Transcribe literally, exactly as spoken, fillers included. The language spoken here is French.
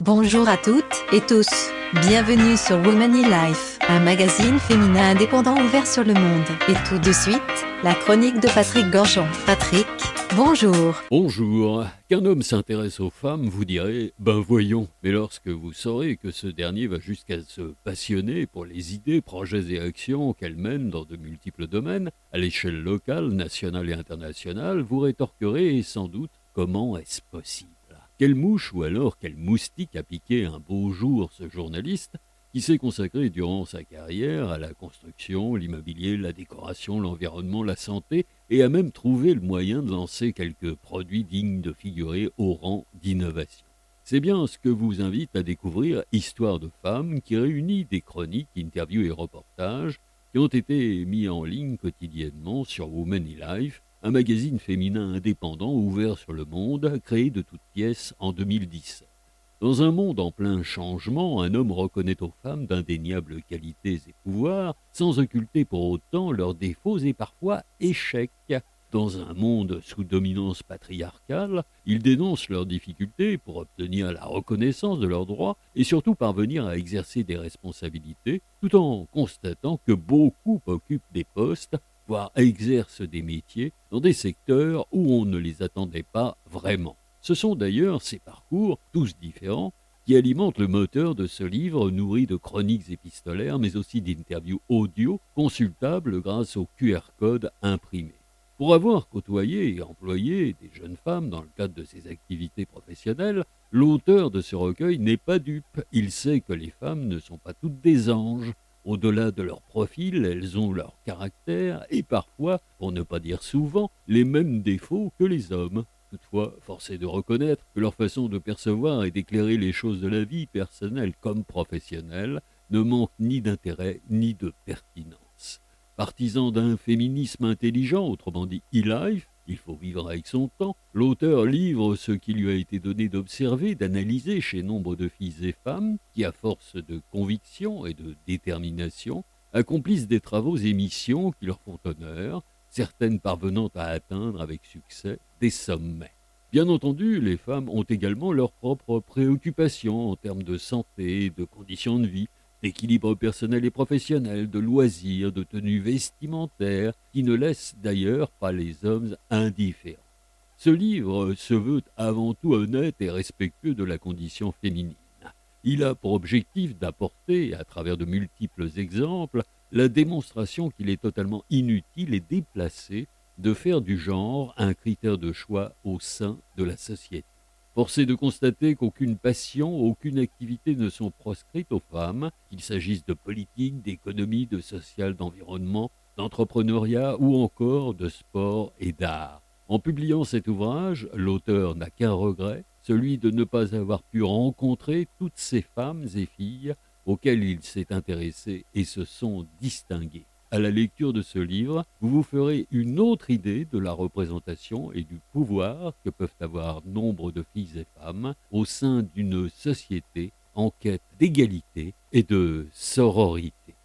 Bonjour à toutes et tous. Bienvenue sur Womanly Life, un magazine féminin indépendant ouvert sur le monde. Et tout de suite, la chronique de Patrick Gorgeon. Patrick, bonjour. Bonjour. Qu'un homme s'intéresse aux femmes, vous direz, ben voyons. Mais lorsque vous saurez que ce dernier va jusqu'à se passionner pour les idées, projets et actions qu'elle mène dans de multiples domaines, à l'échelle locale, nationale et internationale, vous rétorquerez sans doute comment est-ce possible. Quelle mouche ou alors quel moustique a piqué un beau jour ce journaliste qui s'est consacré durant sa carrière à la construction, l'immobilier, la décoration, l'environnement, la santé et a même trouvé le moyen de lancer quelques produits dignes de figurer au rang d'innovation. C'est bien ce que vous invite à découvrir Histoire de femmes qui réunit des chroniques, interviews et reportages qui ont été mis en ligne quotidiennement sur Womanly Life, un magazine féminin indépendant ouvert sur le monde, créé de toutes pièces en deux mille dix-sept. Dans un monde en plein changement, un homme reconnaît aux femmes d'indéniables qualités et pouvoirs, sans occulter pour autant leurs défauts et parfois échecs. Dans un monde sous dominance patriarcale, il dénonce leurs difficultés pour obtenir la reconnaissance de leurs droits et surtout parvenir à exercer des responsabilités, tout en constatant que beaucoup occupent des postes, voire exercent des métiers dans des secteurs où on ne les attendait pas vraiment. Ce sont d'ailleurs ces parcours, tous différents, qui alimentent le moteur de ce livre nourri de chroniques épistolaires mais aussi d'interviews audio consultables grâce au Q R code imprimé. Pour avoir côtoyé et employé des jeunes femmes dans le cadre de ses activités professionnelles, l'auteur de ce recueil n'est pas dupe. Il sait que les femmes ne sont pas toutes des anges. Au-delà de leur profil, elles ont leur caractère et parfois, pour ne pas dire souvent, les mêmes défauts que les hommes. Toutefois, force est de reconnaître que leur façon de percevoir et d'éclairer les choses de la vie, personnelle comme professionnelle, ne manque ni d'intérêt ni de pertinence. Partisan d'un féminisme intelligent, autrement dit e-life, il faut vivre avec son temps, l'auteur livre ce qui lui a été donné d'observer, d'analyser chez nombre de filles et femmes qui, à force de conviction et de détermination, accomplissent des travaux et missions qui leur font honneur, certaines parvenant à atteindre avec succès des sommets. Bien entendu, les femmes ont également leurs propres préoccupations en termes de santé, de conditions de vie, d'équilibre personnel et professionnel, de loisirs, de tenues vestimentaires, qui ne laissent d'ailleurs pas les hommes indifférents. Ce livre se veut avant tout honnête et respectueux de la condition féminine. Il a pour objectif d'apporter, à travers de multiples exemples, la démonstration qu'il est totalement inutile et déplacé de faire du genre un critère de choix au sein de la société. Force est de constater qu'aucune passion, aucune activité ne sont proscrites aux femmes, qu'il s'agisse de politique, d'économie, de social, d'environnement, d'entrepreneuriat ou encore de sport et d'art. En publiant cet ouvrage, l'auteur n'a qu'un regret, celui de ne pas avoir pu rencontrer toutes ces femmes et filles auxquelles il s'est intéressé et se sont distinguées. À la lecture de ce livre, vous vous ferez une autre idée de la représentation et du pouvoir que peuvent avoir nombre de filles et femmes au sein d'une société en quête d'égalité et de sororité.